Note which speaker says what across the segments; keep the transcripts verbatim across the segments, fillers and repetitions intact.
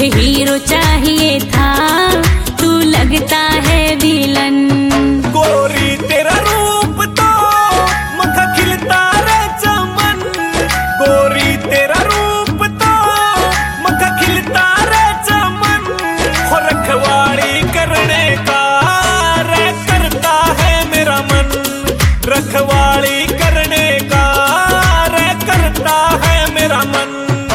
Speaker 1: मुझे हीरो चाहिए था, तू लगता है विलन।
Speaker 2: गोरी तेरा रूप तो मखा खिलता रे चमन, गोरी तेरा रूप तो मखा खिलता रे चमन। हो रखवाड़ी करने का रे करता है मेरा मन, रखवाड़ी करने का रे करता है मेरा मन।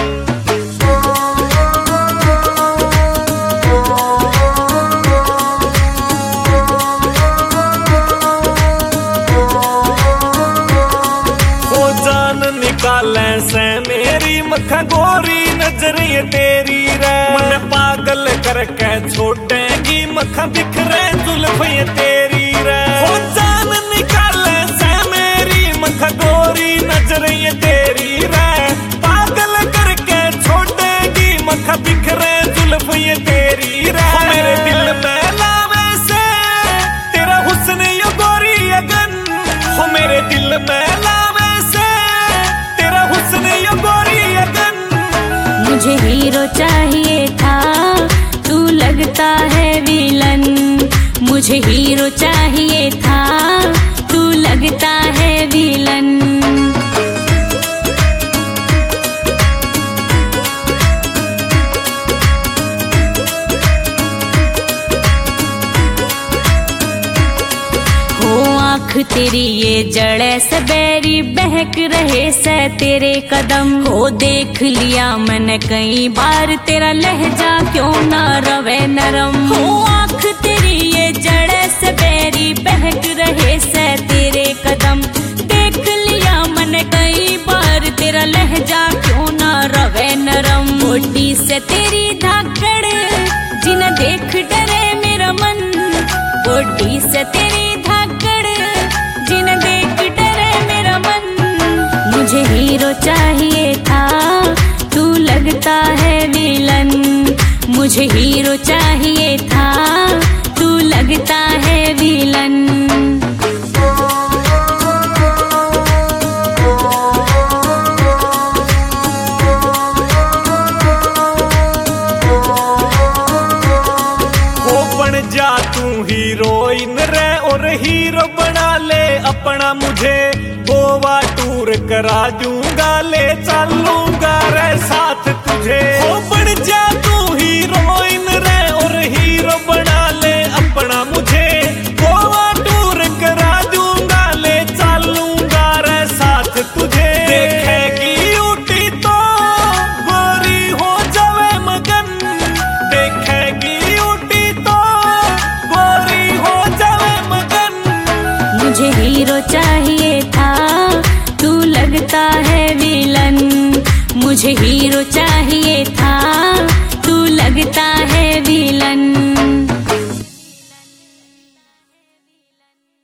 Speaker 2: निकाले से मेरी मखा गोरी नजर ये तेरी रे, मन पागल करके छोड़ेगी मखा बिखरे जुल्फ ये तेरी रे। हो जान निकाले से मेरी मखा गोरी नजर ये तेरी रे, पागल करके छोड़ेगी मखा बिखरे जुल्फ ये तेरी रे। हो मेरे दिल में लावे से तेरा हुस्न ये गोरी अगन, हो मेरे दिल में लावे से तेरा हुस्न ये गोरी अगन।
Speaker 1: मुझे हीरो चाहिए था, तू लगता है विलन। मुझे हीरो चाहिए था, तू लगता है विलन। आँख तेरी ये जड़े से बैरी बहक रहे से तेरे कदम। हो देख लिया मैंने कई बार तेरा लहजा क्यों ना रवे नरम। हो आँख तेरी ये जड़े से बैरी बहक रहे से तेरे कदम। देख लिया मैंने कई बार तेरा लहजा क्यों ना रवे नरम। बॉडी से तेरी धाकड़ जिन्हें देख डरे मेरा मन, बॉडी से तेरी जिन्हें देख डरे मेरा मन। मुझे हीरो चाहिए था, तू लगता है विलन। मुझे हीरो चाहिए था, तू लगता है विलन।
Speaker 2: हो बन जा तू हीरोइन रे और हीरो बना ले अपना, मुझे गोवा टूर करा दूंगा ले चल।